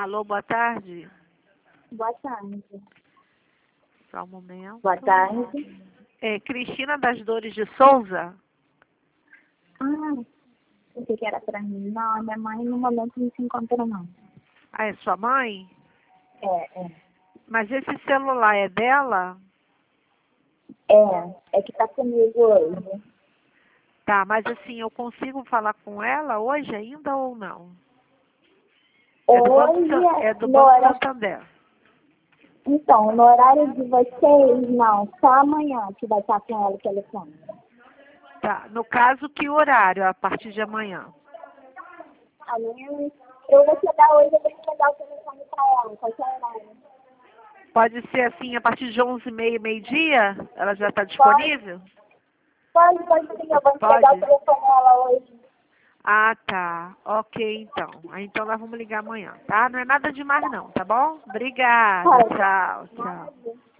Alô, boa tarde. Boa tarde. Só um momento. Boa tarde. É, Cristina das Dores de Souza? Ah, pensei que era pra mim. Não, minha mãe no momento não se encontra, não. Ah, é sua mãe? É. Mas esse celular é dela? É que tá comigo hoje. Tá, mas assim, eu consigo falar com ela hoje ainda ou não? Hoje, É do no Banco horário... Santander. Então, no horário de vocês, não. Só amanhã que vai estar com ela o telefone. Tá, no caso, que horário? A partir de amanhã? Amanhã, eu vou chegar hoje, eu tenho que mandar o telefone pra ela, qualquer horário. Pode ser assim, a partir de 11h30, meio-dia? Ela já está disponível? Pode sim, eu vou entregar Pode? o telefone a ela hoje. Ah, tá. Ok, então. Então nós vamos ligar amanhã, tá? Não é nada demais não, tá bom? Obrigada. Pode. Tchau, tchau. Nada.